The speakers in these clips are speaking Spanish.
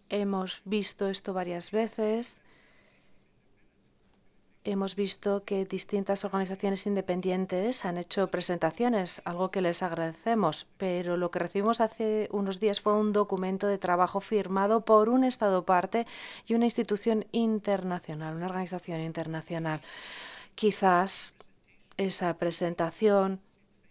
Hemos visto esto varias veces. Hemos visto que distintas organizaciones independientes han hecho presentaciones, algo que les agradecemos, pero lo que recibimos hace unos días fue un documento de trabajo firmado por un Estado parte y una institución internacional, una organización internacional. Quizás esa presentación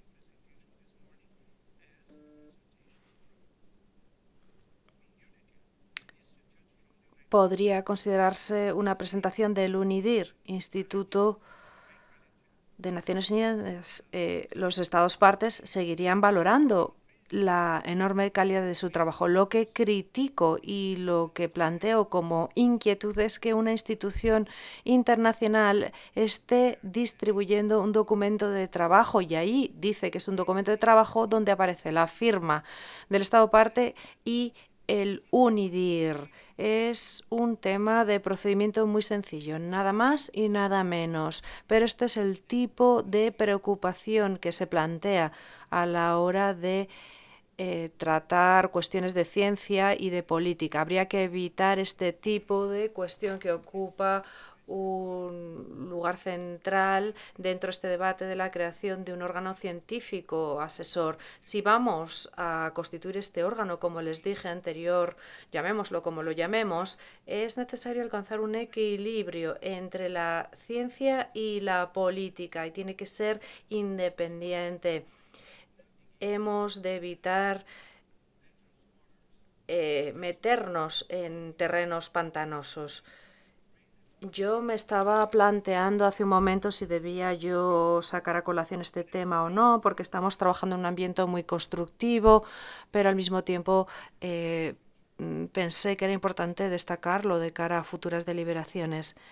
podría considerarse una presentación del UNIDIR, Instituto de Naciones Unidas. Los Estados partes seguirían valorando la enorme calidad de su trabajo. Lo que critico y lo que planteo como inquietud es que una institución internacional esté distribuyendo un documento de trabajo y ahí dice que es un documento de trabajo donde aparece la firma del Estado parte y el UNIDIR. Es un tema de procedimiento muy sencillo, nada más y nada menos. Pero este es el tipo de preocupación que se plantea a la hora de tratar cuestiones de ciencia y de política. Habría que evitar este tipo de cuestión que ocupa un lugar central dentro de este debate de la creación de un órgano científico asesor. Si vamos a constituir este órgano, como les dije anterior, llamémoslo como lo llamemos, es necesario alcanzar un equilibrio entre la ciencia y la política y tiene que ser independiente. Hemos de evitar meternos en terrenos pantanosos. Yo me estaba planteando hace un momento si debía yo sacar a colación este tema o no, porque estamos trabajando en un ambiente muy constructivo, pero al mismo tiempo pensé que era importante destacarlo de cara a futuras deliberaciones.